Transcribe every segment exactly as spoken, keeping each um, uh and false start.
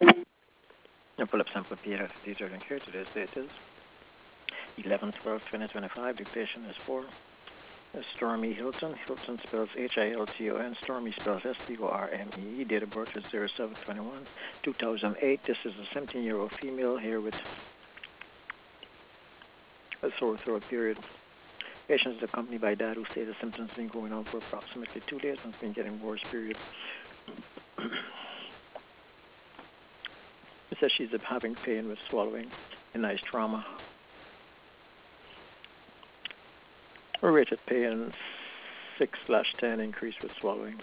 Now pull up sample P at detailed and care. Today's date is eleven twelve twenty twenty-five. Dictation is for Stormy Hilton. Hilton spells H I L T O N. Stormy spells S T O R M E E. Date of birth is zero seven twenty-one two thousand eight. This is a seventeen-year-old female here with a sore throat period. Patient is accompanied by dad who says the symptoms have been going on for approximately two days and it's been getting worse period. It says she's having pain with swallowing, a nice trauma. Her rated pain six slash ten increase with swallowing.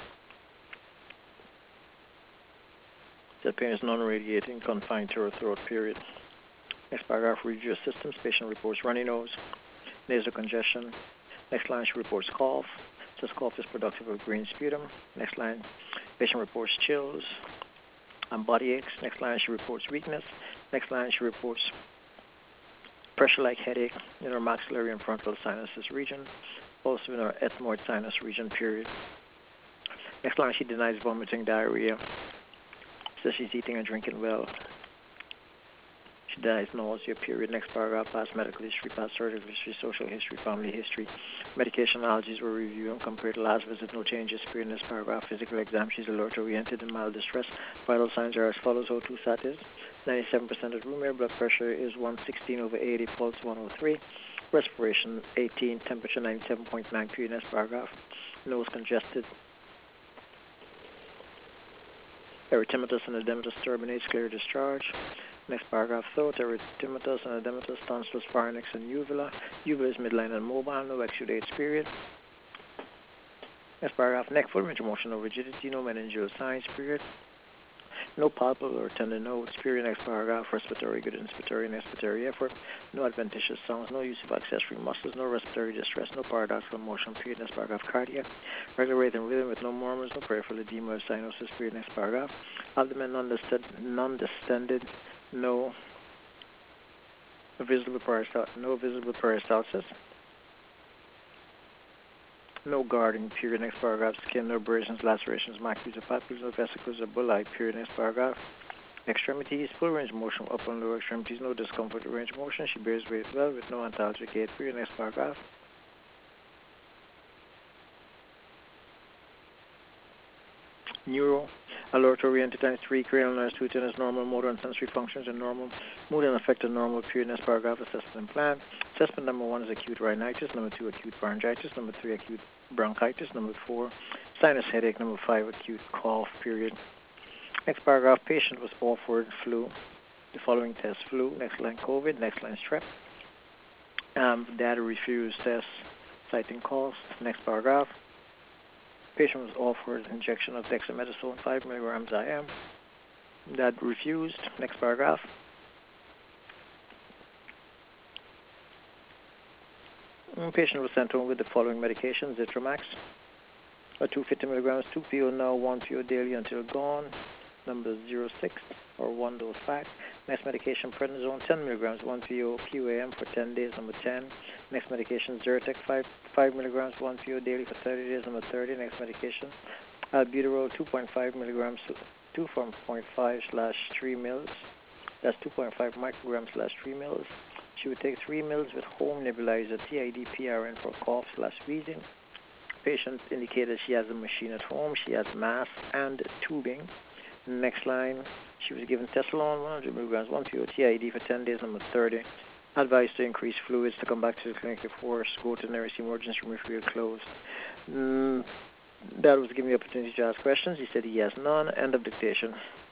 The pain is non-radiating, confined to her throat period. Next paragraph, read your systems. Patient reports runny nose, nasal congestion. Next line, she reports cough. Says cough is productive of green sputum. Next line, patient reports chills and body aches. Next line, she reports weakness. Next line, she reports pressure-like headache in her maxillary and frontal sinuses region, also in her ethmoid sinus region, period. Next line, she denies vomiting, diarrhea. Says she's eating and drinking well. She denies nausea, period. Next paragraph, past medical history, past surgical history, social history, family history. Medication allergies were reviewed and compared to last visit, no changes, period. Next paragraph, physical exam, she's alert-oriented and mild distress. Vital signs are as follows. O two sat is ninety-seven percent of room air, blood pressure is one sixteen over eighty, pulse one oh three, respiration eighteen, temperature ninety-seven point nine, period. Next paragraph, nose congested. Erythematous and edematous turbinates, clear discharge. Next paragraph, throat, erythematous and edematous, tonsils, pharynx, and uvula. Uvula is midline and mobile, no exudates, period. Next paragraph, neck, full range of motion, no rigidity, no meningeal signs, period. No palpable or tender nodes, period. Next paragraph, respiratory, good inspiratory and expiratory effort. No adventitious sounds, no use of accessory muscles, no respiratory distress, no paradoxical motion, period. Next paragraph, cardiac, regular rate and rhythm with no murmurs, no peripheral edema or cyanosis, period. Next paragraph, abdomen non-distended, no visible peristalsis, no visible peristalsis, no guarding, period. Next paragraph, skin, no abrasions, lacerations, maculae, or papules, no vesicles or bulli, period. Next paragraph, extremities, full range of motion, upper and lower extremities, no discomfort or range of motion. She bears weight well with no antalgic gait, period. Next paragraph. Neuro, alert oriented times three, cranial nerves, two tennis, normal motor and sensory functions are normal, mood and affected normal, period. Next paragraph, assessment plan. Assessment number one is acute rhinitis, number two, acute pharyngitis, number three, acute bronchitis, number four, sinus headache, number five, acute cough, period. Next paragraph, patient was offered flu. The following test, flu. Next line, COVID. Next line, strep. Um, data refused test, citing cost. Next paragraph, patient was offered injection of dexamethasone, five milligrams I M. That refused. Next paragraph. The patient was sent home with the following medications: Zitromax, or two hundred fifty milligrams, two P O now, one P O daily until gone. Number zero six, or one dose pack. Next medication, prednisone, ten milligrams, one P O Q A M for ten days, number ten. Next medication, Zyrtec, five, five milligrams, one P O daily for thirty days, number thirty. Next medication, albuterol, two point five milligrams, two point five slash three mils. That's two point five micrograms slash three mils. She would take three mils with home nebulizer, T I D P R N for cough slash wheezing. Patient indicated she has a machine at home. She has mask and tubing. Next line, she was given Tessalon, one hundred milligrams, one P O T I D for ten days, number thirty. Advised to increase fluids, to come back to the clinic if worse, go to the nearest emergency room if we are closed. Mm, Dad was given the opportunity to ask questions. He said he has none. End of dictation.